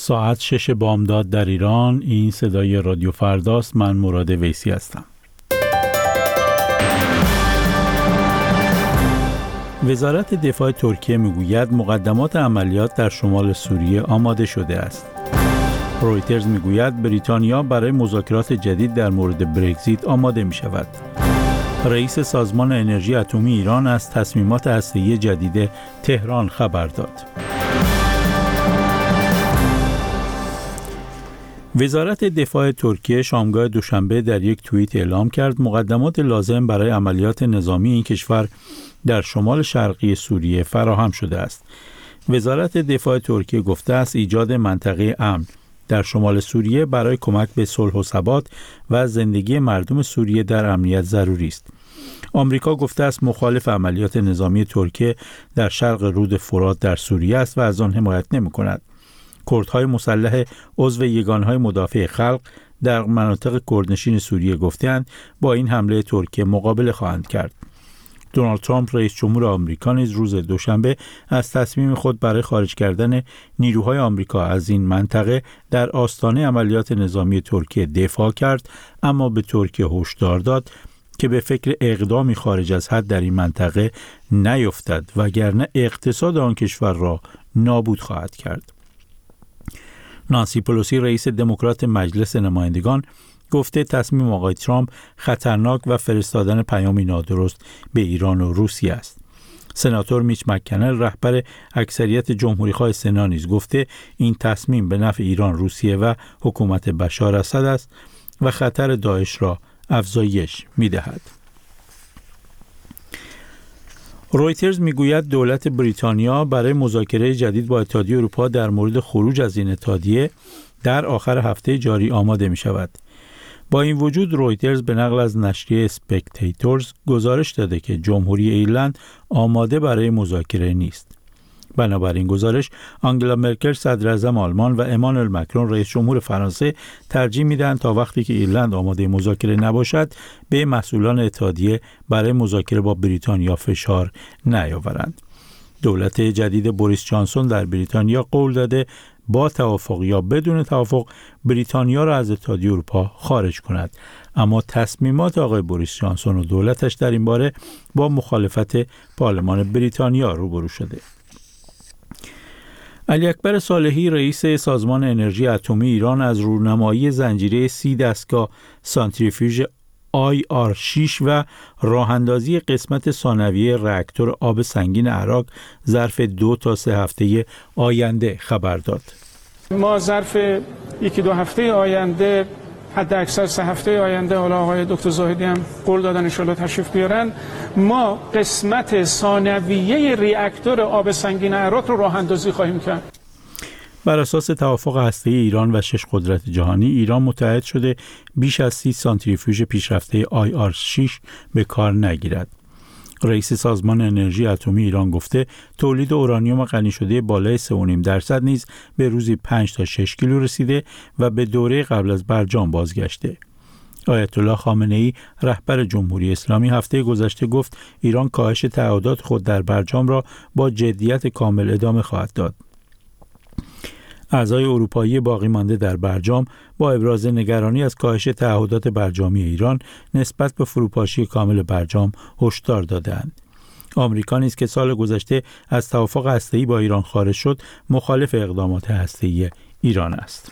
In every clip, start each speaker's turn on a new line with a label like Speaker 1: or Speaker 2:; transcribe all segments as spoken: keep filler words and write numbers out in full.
Speaker 1: ساعت شش بامداد در ایران. این صدای رادیو فرداست. من مراد ویسی هستم. وزارت دفاع ترکیه میگوید مقدمات عملیات در شمال سوریه آماده شده است. رویترز میگوید بریتانیا برای مذاکرات جدید در مورد برگزیت آماده می شود. رئیس سازمان انرژی اتمی ایران از تصمیمات هسته‌ای جدید تهران خبر داد. وزارت دفاع ترکیه شامگاه دوشنبه در یک توییت اعلام کرد مقدمات لازم برای عملیات نظامی این کشور در شمال شرقی سوریه فراهم شده است. وزارت دفاع ترکیه گفته است ایجاد منطقه امن در شمال سوریه برای کمک به صلح و ثبات و زندگی مردم سوریه در امنیت ضروری است. آمریکا گفته است مخالف عملیات نظامی ترکیه در شرق رود فرات در سوریه است و از آن حمایت نمی‌کند. کردهای مسلح عضو یگانهای مدافع خلق در مناطق کردنشین سوریه گفتند با این حمله ترکیه مقابله خواهند کرد. دونالد ترامپ رئیس جمهور آمریکا نیز روز دوشنبه از تصمیم خود برای خارج کردن نیروهای آمریکا از این منطقه در آستانه عملیات نظامی ترکیه دفاع کرد، اما به ترکیه هشدار داد که به فکر اقدامی خارج از حد در این منطقه نیفتد وگرنه اقتصاد آن کشور را نابود خواهد کرد. نانسی پلوسی رئیس دموکرات مجلس نمایندگان گفته تصمیم آقای ترامپ خطرناک و فرستادن پیامی نادرست به ایران و روسیه است. سناتور میچ مک‌کنل رهبر اکثریت جمهوری‌خواه سنا نیز گفته این تصمیم به نفع ایران، روسیه و حکومت بشار اسد است و خطر داعش را افزایش می‌دهد. رویترز میگوید دولت بریتانیا برای مذاکره جدید با اتحادیه اروپا در مورد خروج از این اتحادیه در آخر هفته جاری آماده می شود. با این وجود رویترز به نقل از نشریه اسپکتیتورز گزارش داده که جمهوری ایرلند آماده برای مذاکره نیست. بنابراین گزارش آنگلا مرکل صدر اعظم آلمان و امانوئل مکرون رئیس جمهور فرانسه ترجیح میدن تا وقتی که ایرلند آماده مذاکره نباشد به مسئولان اتحادیه برای مذاکره با بریتانیا فشار نیاورند. دولت جدید بوریس جانسون در بریتانیا قول داده با توافق یا بدون توافق بریتانیا را از اتحادیه اروپا خارج کند، اما تصمیمات آقای بوریس جانسون و دولتش در این باره با مخالفت پارلمان بریتانیا روبرو شده. علی اکبر صالحی رئیس سازمان انرژی اتمی ایران از رونمایی زنجیره سی دستگاه سانتریفیوژ آی آر شش و راهاندازی قسمت ثانویه راکتور آب سنگین عراق ظرف دو تا سه هفته آینده خبر داد.
Speaker 2: ما ظرف یکی دو هفته آینده، حد اکثر سه هفته آینده، حالا آقای دکتر زاهدی هم قول دادن ان شاءالله تشریف بیارن، ما قسمت ثانویه راکتور آب سنگین عراق رو راه اندازی خواهیم کرد.
Speaker 1: بر اساس توافق هسته‌ای ایران و شش قدرت جهانی، ایران متعهد شده بیش از سی سانتریفیوژ پیشرفته آی آر شش به کار نگیرد. رئیس سازمان انرژی اتمی ایران گفته تولید اورانیوم غنی شده بالای سه و نیم درصد نیز به روزی پنج تا شش کیلو رسیده و به دوره قبل از برجام بازگشته. آیت الله خامنه‌ای رهبر جمهوری اسلامی هفته گذشته گفت ایران کاهش تعهدات خود در برجام را با جدیت کامل ادامه خواهد داد. اعضای اروپایی باقی مانده در برجام با ابراز نگرانی از کاهش تعهدات برجامی ایران نسبت به فروپاشی کامل برجام هشدار دادند. آمریکا نیز که سال گذشته از توافق هسته‌ای با ایران خارج شد، مخالف اقدامات هسته‌ای ایران است.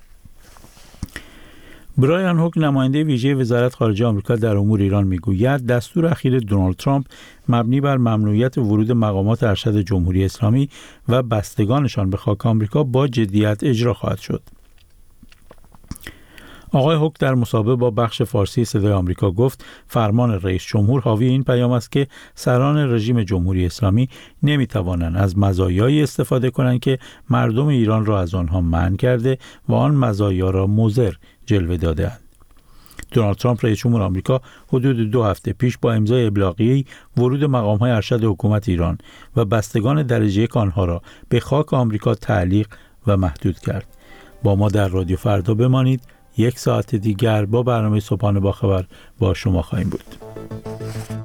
Speaker 1: برایان هوک نماینده ویژه وزارت خارجه آمریکا در امور ایران میگوید دستور اخیر دونالد ترامپ مبنی بر ممنوعیت ورود مقامات ارشد جمهوری اسلامی و بستگانشان به خاک آمریکا با جدیت اجرا خواهد شد. آقای هوک در مصاحبه با بخش فارسی صدای آمریکا گفت فرمان رئیس جمهور حاوی این پیام است که سران رژیم جمهوری اسلامی نمیتوانند از مزایایی استفاده کنند که مردم ایران را از آنها منع کرده و آن مزایا را مضر جلوه داده‌اند. دونالد ترامپ رئیس جمهور آمریکا حدود دو هفته پیش با امضای ابلاغیه‌ای ورود مقام‌های ارشد حکومت ایران و بستگان درجه یک آنها را به خاک آمریکا تعلیق و محدود کرد. با ما در رادیو فردا بمانید. یک ساعت دیگر با برنامه صبحانه با خبر با شما خواهیم بود.